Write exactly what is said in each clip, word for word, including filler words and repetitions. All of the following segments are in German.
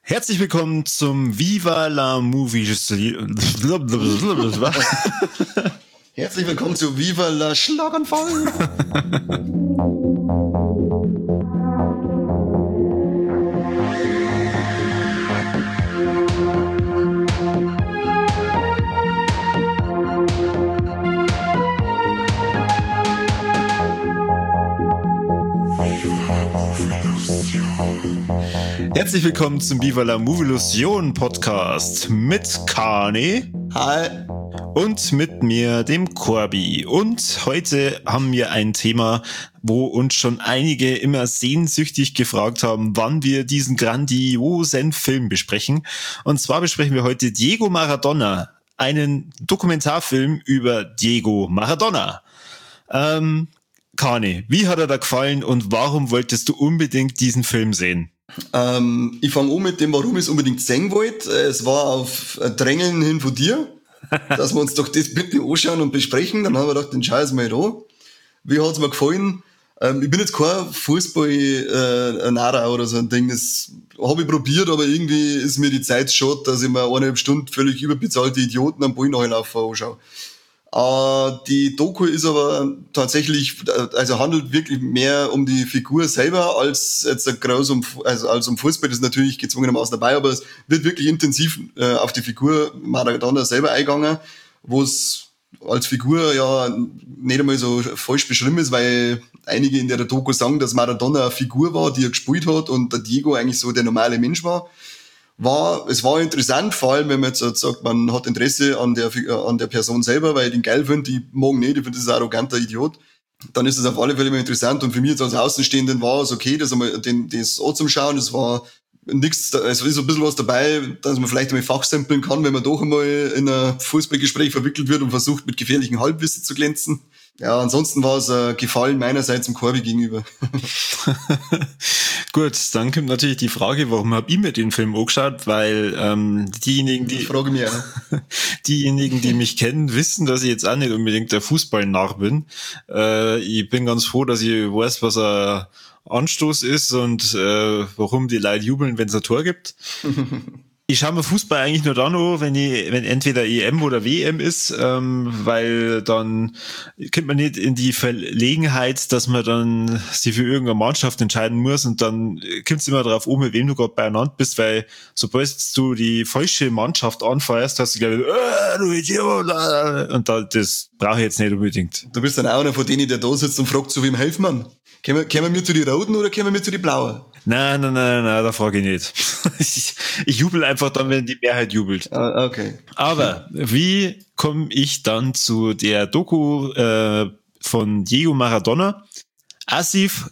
Herzlich willkommen zum Viva la Movie. Herzlich willkommen zu Viva la Schlaganfall. Herzlich willkommen zum Viva la Movielusion Podcast mit Kani. Hi. Und mit mir, dem Corby. Und heute haben wir ein Thema, wo uns schon einige immer sehnsüchtig gefragt haben, wann wir diesen grandiosen Film besprechen. Und zwar besprechen wir heute Diego Maradona, einen Dokumentarfilm über Diego Maradona. Ähm, Kani, wie hat er da gefallen und warum wolltest du unbedingt diesen Film sehen? Ähm, ich fange an mit dem, warum ich es unbedingt sehen wollte. Es war auf Drängeln hin von dir, dass wir uns doch das bitte anschauen und besprechen. Dann haben wir gedacht, den scheiß mal da. Wie hat's mir gefallen? Ähm, ich bin jetzt kein Fußball-Nara äh, oder so ein Ding. Das habe ich probiert, aber irgendwie ist mir die Zeit schade, dass ich mir eineinhalb Stunden völlig überbezahlte Idioten am Ball nachlaufen anschaue. Uh, die Doku ist aber tatsächlich, also handelt wirklich mehr um die Figur selber als jetzt groß um, also als um Fußball. Das ist natürlich gezwungenermaßen dabei, aber es wird wirklich intensiv äh, auf die Figur Maradona selber eingegangen, wo es als Figur ja nicht einmal so falsch beschrieben ist, weil einige in der Doku sagen, dass Maradona eine Figur war, die er gespielt hat und der Diego eigentlich so der normale Mensch war. War, es war interessant, vor allem, wenn man jetzt sagt, man hat Interesse an der, an der Person selber, weil ich den geil finde, die morgen nicht, ich finde, das ist ein arroganter Idiot. Dann ist es auf alle Fälle immer interessant und für mich jetzt als Außenstehenden war es okay, das einmal, den, das anzuschauen, es war nichts, es ist ein bisschen was dabei, dass man vielleicht einmal fachsimpeln kann, wenn man doch einmal in ein Fußballgespräch verwickelt wird und versucht, mit gefährlichem Halbwissen zu glänzen. Ja, ansonsten war es ein Gefallen meinerseits dem Corby gegenüber. Gut, dann kommt natürlich die Frage, warum hab ich mir den Film angeschaut, weil ähm, diejenigen, die ich frage mich auch. diejenigen, die mich kennen, wissen, dass ich jetzt auch nicht unbedingt der Fußballnarr bin. Äh, ich bin ganz froh, dass ich weiß, was ein Anstoß ist und äh, warum die Leute jubeln, wenn es ein Tor gibt. Ich schaue mir Fußball eigentlich nur dann an, wenn ich, wenn entweder E M oder W M ist, ähm, weil dann kommt man nicht in die Verlegenheit, dass man dann sich für irgendeine Mannschaft entscheiden muss und dann kommt es immer darauf an, mit wem du gerade beieinander bist, weil sobald du die falsche Mannschaft anfeuerst, hast du gleich äh, du Idiot, und da, das brauche ich jetzt nicht unbedingt. Du bist dann auch einer von denen, der da sitzt und fragt, zu wem helfen man? Können wir, können wir zu die Roten oder können wir zu die Blauen? Nein, nein, nein, nein, da frage ich nicht. ich, ich jubel einfach dann, wenn die Mehrheit jubelt. Ah, okay. Aber wie komme ich dann zu der Doku äh, von Diego Maradona? Asif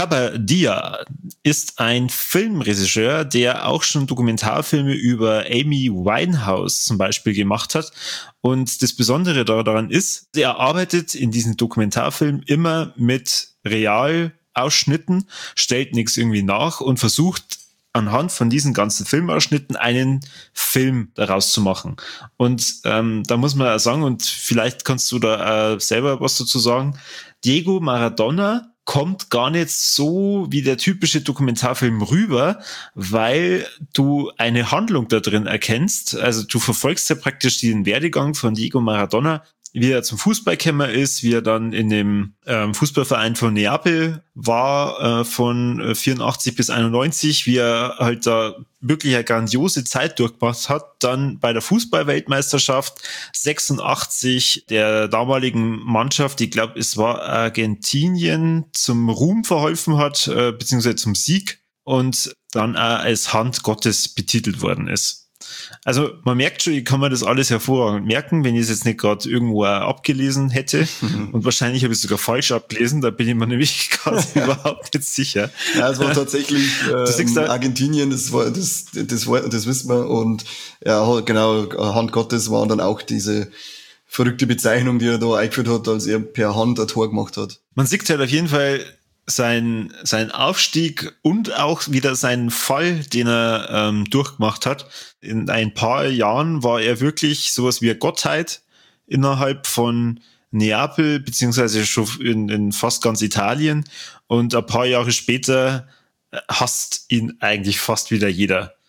Kapadia ist ein Filmregisseur, der auch schon Dokumentarfilme über Amy Winehouse zum Beispiel gemacht hat. Und das Besondere daran ist, er arbeitet in diesem Dokumentarfilm immer mit Realausschnitten, stellt nichts irgendwie nach und versucht anhand von diesen ganzen Filmausschnitten einen Film daraus zu machen. Und ähm, da muss man auch sagen, und vielleicht kannst du da äh, selber was dazu sagen, Diego Maradona kommt gar nicht so wie der typische Dokumentarfilm rüber, weil du eine Handlung da drin erkennst. Also du verfolgst ja praktisch den Werdegang von Diego Maradona, wie er zum Fußball gekommen ist, wie er dann in dem ähm, Fußballverein von Neapel war, äh, von vierundachtzig bis einundneunzig, wie er halt da wirklich eine grandiose Zeit durchgemacht hat, dann bei der Fußballweltmeisterschaft sechsundachtzig der damaligen Mannschaft, ich glaube, es war Argentinien, zum Ruhm verholfen hat, äh, beziehungsweise zum Sieg und dann auch als Hand Gottes betitelt worden ist. Also man merkt schon, ich kann mir das alles hervorragend merken, wenn ich es jetzt nicht gerade irgendwo abgelesen hätte. Und wahrscheinlich habe ich es sogar falsch abgelesen, da bin ich mir nämlich gerade überhaupt nicht sicher. Ja, es war tatsächlich ähm, da, Argentinien, das war das, das war, das wissen wir. Und ja, genau, Hand Gottes war dann auch diese verrückte Bezeichnung, die er da eingeführt hat, als er per Hand ein Tor gemacht hat. Man sieht halt auf jeden Fall sein, sein Aufstieg und auch wieder seinen Fall, den er ähm, durchgemacht hat. In ein paar Jahren war er wirklich sowas wie eine Gottheit innerhalb von Neapel, beziehungsweise schon in, in fast ganz Italien. Und ein paar Jahre später hasst ihn eigentlich fast wieder jeder.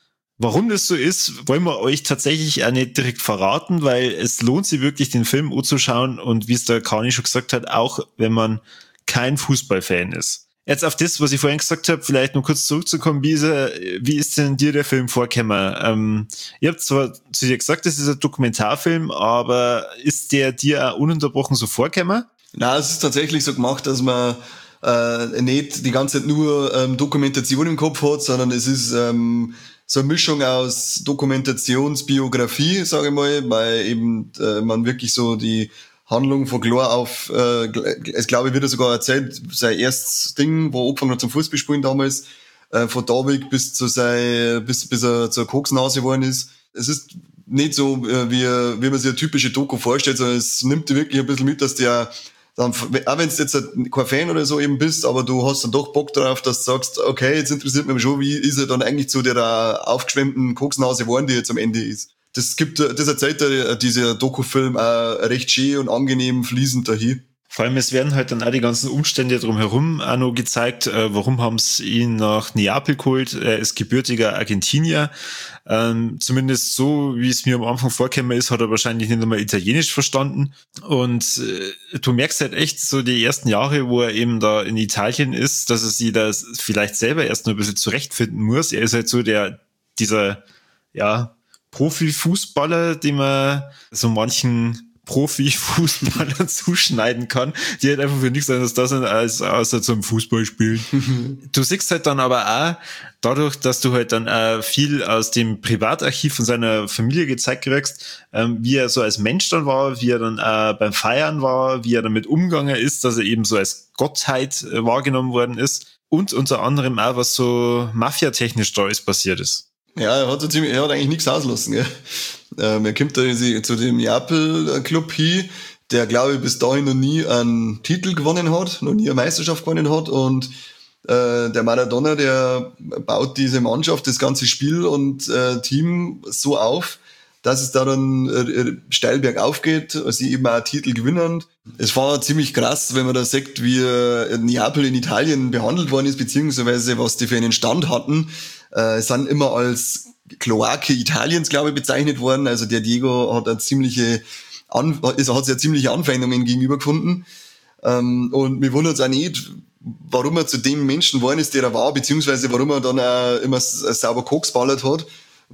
Warum das so ist, wollen wir euch tatsächlich auch nicht direkt verraten, weil es lohnt sich wirklich, den Film anzuschauen und wie es der Kani schon gesagt hat, auch wenn man kein Fußballfan ist. Jetzt auf das, was ich vorhin gesagt habe, vielleicht noch kurz zurückzukommen, wie ist, er, wie ist denn dir der Film vorgekommen? Ähm, ihr habt zwar zu dir gesagt, das ist ein Dokumentarfilm, aber ist der dir auch ununterbrochen so vorgekommen? Na, es ist tatsächlich so gemacht, dass man äh, nicht die ganze Zeit nur ähm, Dokumentation im Kopf hat, sondern es ist ähm, so eine Mischung aus Dokumentationsbiografie, sage ich mal, weil eben äh, man wirklich so die Handlung von klar auf, äh, es glaube ich, wird er sogar erzählt, sein erstes Ding, wo er angefangen hat zum Fußballspielen damals, äh, von David bis zu sein, bis, bis er zur Koksnase geworden ist. Es ist nicht so, äh, wie, wie man sich eine typische Doku vorstellt, sondern es nimmt dir wirklich ein bisschen mit, dass der dann, auch wenn du jetzt kein Fan oder so eben bist, aber du hast dann doch Bock drauf, dass du sagst, okay, jetzt interessiert mich schon, wie ist er dann eigentlich zu der aufgeschwemmten Koksnase geworden, die jetzt am Ende ist. Das gibt, das erzählt der, dieser Dokufilm auch recht schön und angenehm fließend dahin. Vor allem, es werden halt dann auch die ganzen Umstände drumherum auch noch gezeigt. Äh, warum haben sie ihn nach Neapel geholt? Er ist gebürtiger Argentinier. Ähm, zumindest so, wie es mir am Anfang vorgekommen ist, hat er wahrscheinlich nicht einmal Italienisch verstanden. Und äh, du merkst halt echt so die ersten Jahre, wo er eben da in Italien ist, dass er sich da vielleicht selber erst noch ein bisschen zurechtfinden muss. Er ist halt so der, dieser, ja, Profifußballer, den man so manchen Profifußballer zuschneiden kann, die halt einfach für nichts anderes da sind, als außer zum Fußball spielen. Du siehst halt dann aber auch, dadurch, dass du halt dann auch viel aus dem Privatarchiv von seiner Familie gezeigt kriegst, ähm, wie er so als Mensch dann war, wie er dann auch beim Feiern war, wie er damit umgegangen ist, dass er eben so als Gottheit äh, wahrgenommen worden ist und unter anderem auch, was so mafiatechnisch da ist passiert ist. Ja, er hat, so ziemlich, er hat eigentlich nichts auslassen. Gell? Ähm, er kommt da zu dem Neapel-Club hin, der, glaube ich, bis dahin noch nie einen Titel gewonnen hat, noch nie eine Meisterschaft gewonnen hat. Und äh, der Maradona, der baut diese Mannschaft, das ganze Spiel und äh, Team so auf, dass es da dann äh, steil bergauf geht, sie eben auch einen Titel gewinnen. Es war ziemlich krass, wenn man da sieht, wie äh, Neapel in Italien behandelt worden ist, beziehungsweise was die für einen Stand hatten. Äh, sind immer als Kloake Italiens, glaube ich, bezeichnet worden. Also der Diego hat eine ziemliche, An also hat sehr ziemliche Anfeindungen gegenüber gefunden. Ähm, und mir wundert es auch nicht, warum er zu dem Menschen geworden ist, der er war, beziehungsweise warum er dann auch immer sauber Koks ballert hat.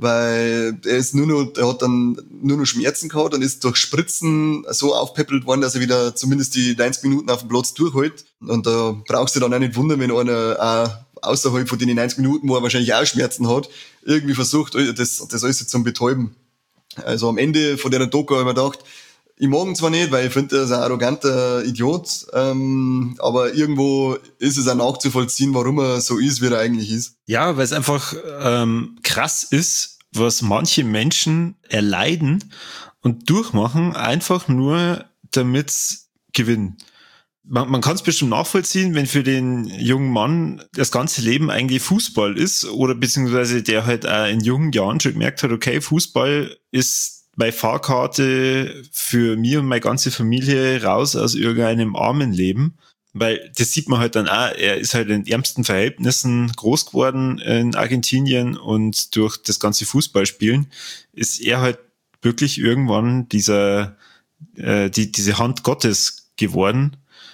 Weil er ist nur noch, er hat dann nur noch Schmerzen gehabt und ist durch Spritzen so aufpeppelt worden, dass er wieder zumindest die neunzig Minuten auf dem Platz durchhält. Und da brauchst du dann auch nicht wundern, wenn einer auch außerhalb von den neunzig Minuten, wo er wahrscheinlich auch Schmerzen hat, irgendwie versucht, das, das alles zum Betäuben. Also am Ende von der Doku habe ich mir gedacht, ich mag ihn zwar nicht, weil ich finde, er ist ein arroganter Idiot, ähm, aber irgendwo ist es auch nachzuvollziehen, warum er so ist, wie er eigentlich ist. Ja, weil es einfach ähm, krass ist, was manche Menschen erleiden und durchmachen, einfach nur damit gewinnen. Man, man kann es bestimmt nachvollziehen, wenn für den jungen Mann das ganze Leben eigentlich Fußball ist oder beziehungsweise der halt auch in jungen Jahren schon gemerkt hat, okay, Fußball ist meine Fahrkarte für mich und meine ganze Familie raus aus irgendeinem armen Leben. Weil das sieht man halt dann auch, er ist halt in ärmsten Verhältnissen groß geworden in Argentinien und durch das ganze Fußballspielen ist er halt wirklich irgendwann dieser äh, die diese Hand Gottes geworden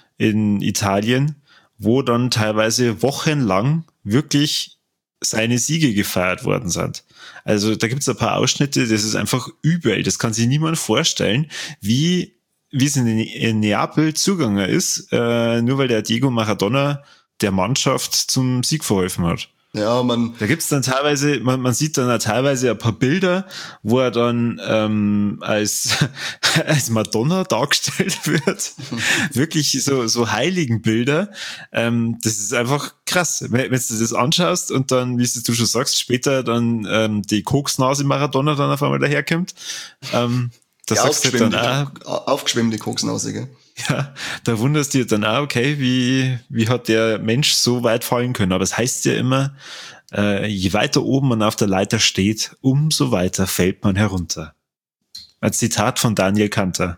in Italien, wo dann teilweise wochenlang wirklich seine Siege gefeiert worden sind. Also da gibt's ein paar Ausschnitte, das ist einfach übel, das kann sich niemand vorstellen, wie wie es in, in Neapel zugegangen ist, äh, nur weil der Diego Maradona der Mannschaft zum Sieg verholfen hat. Ja, man. Da gibt's dann teilweise, man, man sieht dann auch teilweise ein paar Bilder, wo er dann ähm, als als Madonna dargestellt wird. Wirklich so so Heiligenbilder. Ähm, das ist einfach krass, wenn, wenn du das anschaust und dann, wie du schon sagst, später dann ähm, die Koksnase Maradona dann auf einmal daherkommt. Ähm, das sagst du dann auch. Aufgeschwemmte Koksnase, gell? Ja, da wunderst du dir dann auch, okay, wie, wie hat der Mensch so weit fallen können? Aber es heißt ja immer, äh, je weiter oben man auf der Leiter steht, umso weiter fällt man herunter. Ein Zitat von Daniel Kanter.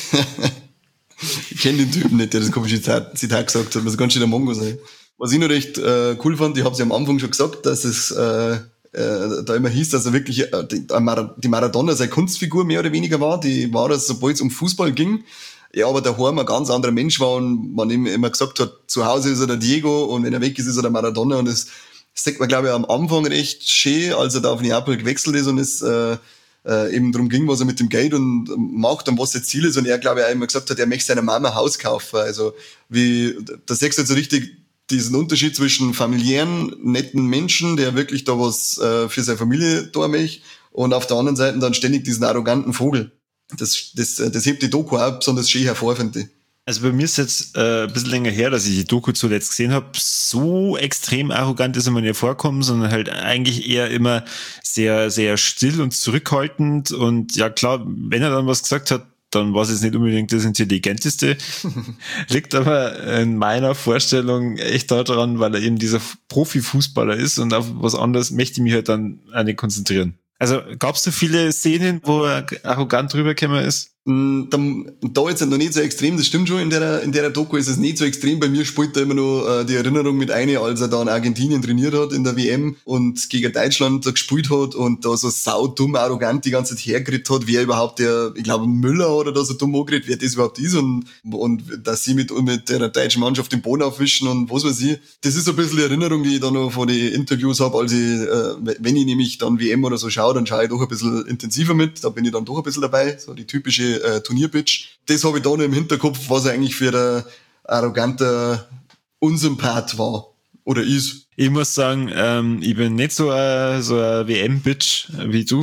Ich kenne den Typen nicht, der das komische Zitat, Zitat gesagt hat, muss ganz schön der Mongo sein. Was ich noch recht äh, cool fand, ich habe es ja am Anfang schon gesagt, dass es äh, äh, da immer hieß, dass er wirklich äh, die, die Maradona seine Kunstfigur mehr oder weniger war, die war das, sobald es um Fußball ging. Ja, aber daheim ein ganz anderer Mensch war und man ihm immer gesagt hat, zu Hause ist er der Diego und wenn er weg ist, ist er der Maradona und das sagt man, glaube ich, am Anfang recht schön, als er da auf Neapel gewechselt ist und es äh, äh, eben darum ging, was er mit dem Geld und macht und was sein Ziel ist und er, glaube ich, auch immer gesagt hat, er möchte seiner Mama ein Haus kaufen. Also wie, da siehst du jetzt so richtig diesen Unterschied zwischen familiären, netten Menschen, der wirklich da was äh, für seine Familie tun möchte und auf der anderen Seite dann ständig diesen arroganten Vogel. Das, das, das hebt die Doku auch besonders schön hervor, finde ich. Also bei mir ist jetzt äh, ein bisschen länger her, dass ich die Doku zuletzt gesehen habe. So extrem arrogant ist er mir nicht vorkommen, sondern halt eigentlich eher immer sehr, sehr still und zurückhaltend. Und ja klar, wenn er dann was gesagt hat, dann war es jetzt nicht unbedingt das Intelligenteste. Liegt aber in meiner Vorstellung echt daran, weil er eben dieser Profifußballer ist und auf was anderes möchte ich mich halt dann auch nicht konzentrieren. Also gab es so viele Szenen, wo er arrogant rübergekommen ist? Da, da jetzt noch nicht so extrem, das stimmt schon, in der, in der Doku ist es nicht so extrem. Bei mir spielt da immer noch äh, die Erinnerung mit ein, als er da in Argentinien trainiert hat in der W M und gegen Deutschland da gespielt hat und da so saudumm, arrogant die ganze Zeit hergeredet hat, wer überhaupt der, ich glaube Müller oder da so dumm angeredet, wer das überhaupt ist und, und dass sie mit, mit der deutschen Mannschaft den Boden aufwischen und was weiß ich. Das ist so ein bisschen die Erinnerung, die ich da noch von den Interviews habe, als ich, äh, wenn ich nämlich dann W M oder so schaue, dann schaue ich doch ein bisschen intensiver mit, da bin ich dann doch ein bisschen dabei, so die typische äh, Turnierbitch. Das habe ich da noch im Hinterkopf, was er eigentlich für der arrogante Unsympath war oder ist. Ich muss sagen, ähm, ich bin nicht so ein, so ein W M-Bitch wie du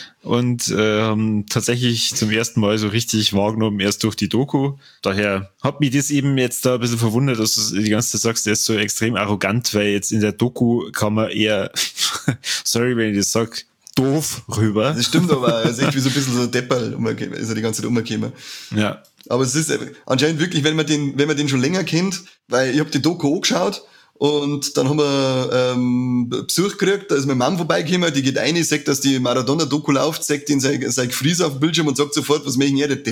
und äh, haben tatsächlich zum ersten Mal so richtig wahrgenommen, erst durch die Doku. Daher hat mich das eben jetzt da ein bisschen verwundert, dass du die ganze Zeit sagst, der ist so extrem arrogant, weil jetzt in der Doku kann man eher, sorry, wenn ich das sag, doof rüber. Das stimmt, aber er ist echt wie so ein bisschen so Depperl, ist er die ganze Zeit umgekommen. Ja. Aber es ist anscheinend wirklich, wenn man den, wenn man den schon länger kennt, weil ich habe die Doku angeschaut und dann haben wir ähm, Besuch gekriegt, da ist meine Mom vorbeigekommen, die geht rein, sagt, dass die Maradona-Doku läuft, sagt den sein, sein Gefries auf dem Bildschirm und sagt sofort, was möchten ihr denn?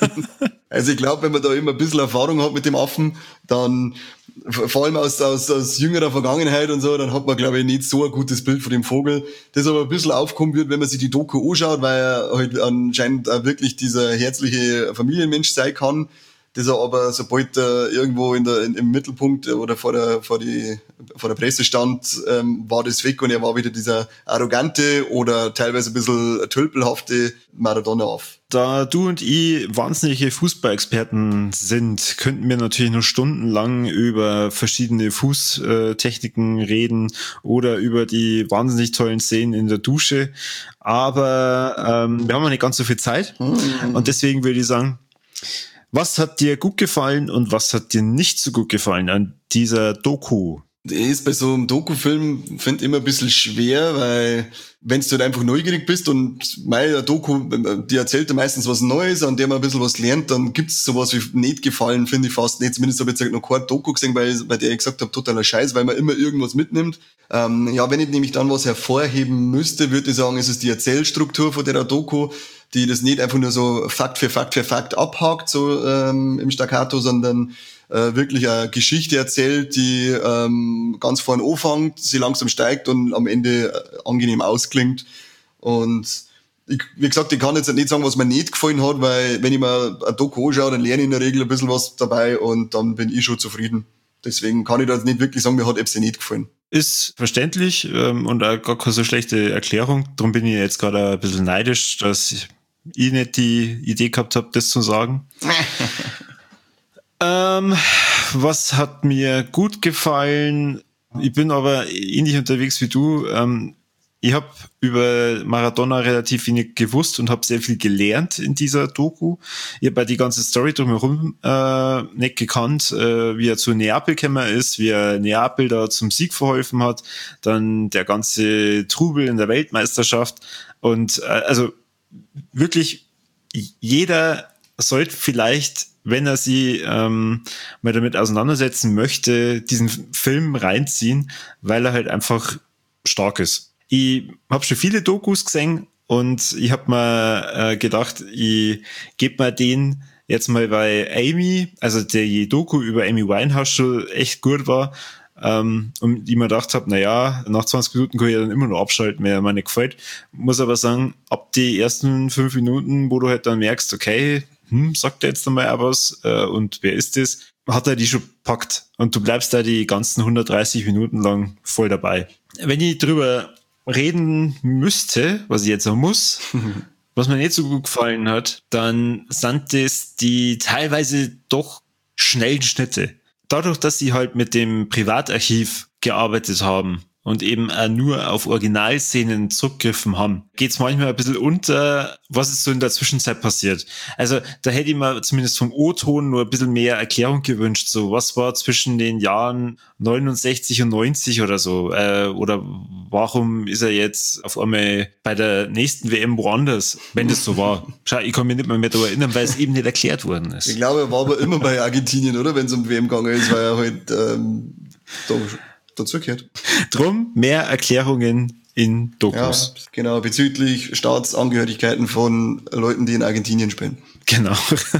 Also ich glaube, wenn man da immer ein bisschen Erfahrung hat mit dem Affen, dann vor allem aus, aus, aus jüngerer Vergangenheit und so, dann hat man, glaube ich, nicht so ein gutes Bild von dem Vogel, das aber ein bisschen aufkommen wird, wenn man sich die Doku anschaut, weil er halt anscheinend auch wirklich dieser herzliche Familienmensch sein kann, das er aber, sobald er irgendwo in der, in, im Mittelpunkt oder vor der, vor die, vor der Presse stand, ähm, war das weg und er war wieder dieser arrogante oder teilweise ein bisschen tölpelhafte Maradona auf. Da du und ich wahnsinnige Fußballexperten sind, könnten wir natürlich noch stundenlang über verschiedene Fußtechniken reden oder über die wahnsinnig tollen Szenen in der Dusche. Aber ähm, wir haben noch nicht ganz so viel Zeit. Mhm. Und deswegen würde ich sagen, was hat dir gut gefallen und was hat dir nicht so gut gefallen an dieser Doku? Das ist bei so einem Doku-Film, finde ich, immer ein bisschen schwer, weil wenn du halt einfach neugierig bist und meine Doku, die erzählt ja meistens was Neues, an der man ein bisschen was lernt, dann gibt's sowas wie nicht gefallen, finde ich fast nicht. Zumindest habe ich jetzt noch keine Doku gesehen, weil bei der ich gesagt habe, totaler Scheiß, weil man immer irgendwas mitnimmt. Ähm, ja, wenn ich nämlich dann was hervorheben müsste, würde ich sagen, es ist die Erzählstruktur von der Doku, die das nicht einfach nur so Fakt für Fakt für Fakt abhakt, so ähm, im Staccato, sondern äh, wirklich eine Geschichte erzählt, die ähm, ganz vorne anfängt, sie langsam steigt und am Ende äh, angenehm ausklingt. Und ich, wie gesagt, ich kann jetzt nicht sagen, was mir nicht gefallen hat, weil wenn ich mir ein Doku anschaue, dann lerne ich in der Regel ein bisschen was dabei und dann bin ich schon zufrieden. Deswegen kann ich da jetzt nicht wirklich sagen, mir hat etwas nicht gefallen. Ist verständlich ähm, und auch gar keine so schlechte Erklärung. Darum bin ich jetzt gerade ein bisschen neidisch, dass ich ich nicht die Idee gehabt habe, das zu sagen. ähm, was hat mir gut gefallen? Ich bin aber ähnlich unterwegs wie du. Ähm, ich habe über Maradona relativ wenig gewusst und habe sehr viel gelernt in dieser Doku. Ich habe die ganze Story drumherum äh, nicht gekannt, äh, wie er zu Neapel gekommen ist, wie er Neapel da zum Sieg verholfen hat, dann der ganze Trubel in der Weltmeisterschaft und äh, also wirklich jeder sollte vielleicht, wenn er sie ähm, mal damit auseinandersetzen möchte, diesen Film reinziehen, weil er halt einfach stark ist. Ich habe schon viele Dokus gesehen und ich habe mir äh, gedacht, ich gebe mir den jetzt mal bei Amy, also der Doku über Amy Winehouse schon echt gut war, Ähm, und ich mir gedacht habe, naja, nach zwanzig Minuten kann ich dann immer noch abschalten, wenn er mir nicht gefällt. Muss aber sagen, ab die ersten fünf Minuten, wo du halt dann merkst, okay, hm, sagt er jetzt nochmal auch was äh, und wer ist das, hat er die schon packt. Und du bleibst da die ganzen hundertdreißig Minuten lang voll dabei. Wenn ich drüber reden müsste, was ich jetzt auch muss, was mir nicht so gut gefallen hat, dann sind das die teilweise doch schnellen Schnitte. Dadurch, dass sie halt mit dem Privatarchiv gearbeitet haben und eben auch nur auf Originalszenen zurückgriffen haben, geht's manchmal ein bisschen unter, was ist so in der Zwischenzeit passiert. Also da hätte ich mir zumindest vom O-Ton nur ein bisschen mehr Erklärung gewünscht, so was war zwischen den Jahren neunundsechzig und neunzig oder so, äh, oder warum ist er jetzt auf einmal bei der nächsten W M woanders, wenn das so war. Schau, ich kann mich nicht mehr, mehr daran erinnern, weil es eben nicht erklärt worden ist. Ich glaube, er war aber immer bei Argentinien, oder? Wenn es um die W M gegangen ist, weil er halt ähm, da, dazugehört. Drum mehr Erklärungen in Dokus. Ja, genau, bezüglich Staatsangehörigkeiten von Leuten, die in Argentinien spielen. Genau.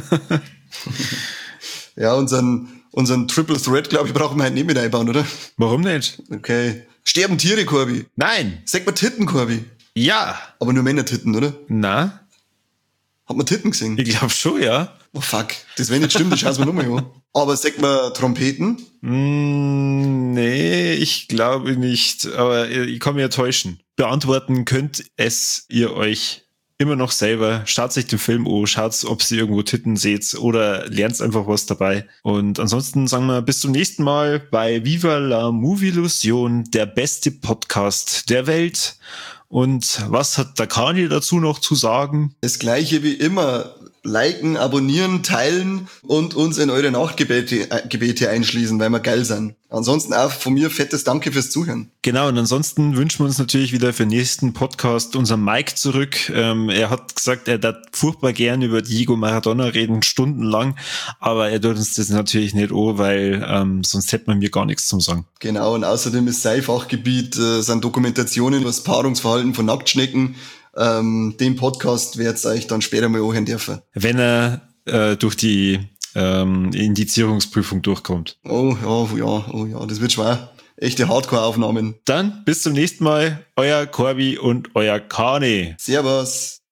Ja, unseren, unseren Triple Threat, glaube ich, brauchen wir halt nicht mit einbauen, oder? Warum nicht? Okay. Sterben Tiere, Corby? Nein. Sag mal Titten, Corby. Ja. Aber nur Männer-Titten, oder? Na? Hat man Titten gesehen? Ich glaube schon, ja. Oh fuck, das wenn nicht stimmt, das schauen wir nochmal an. Aber sag mal Trompeten? Mm, nee, ich glaube nicht. Aber ich kann mich ja täuschen. Beantworten könnt es ihr euch immer noch selber. Schaut euch den Film an, schaut, ob ihr irgendwo Titten seht oder lernt einfach was dabei. Und ansonsten sagen wir bis zum nächsten Mal bei Viva la Movieillusion, der beste Podcast der Welt. Und was hat der Kani dazu noch zu sagen? Das gleiche wie immer. Liken, abonnieren, teilen und uns in eure Nachtgebete äh, Gebete einschließen, weil wir geil sind. Ansonsten auch von mir fettes Danke fürs Zuhören. Genau, und ansonsten wünschen wir uns natürlich wieder für den nächsten Podcast unseren Mike zurück. Ähm, er hat gesagt, er darf furchtbar gern über Diego Maradona reden, stundenlang, aber er tut uns das natürlich nicht an, weil ähm, sonst hätte man mir gar nichts zum sagen. Genau, und außerdem ist sein Fachgebiet, äh, sind Dokumentationen über das Paarungsverhalten von Nacktschnecken. Ähm, den Podcast werdet ihr euch dann später mal anhören dürfen. Wenn er äh, durch die ähm, Indizierungsprüfung durchkommt. Oh ja, ja, oh ja, das wird schwer. Echte Hardcore-Aufnahmen. Dann bis zum nächsten Mal, euer Corby und euer Kani. Servus.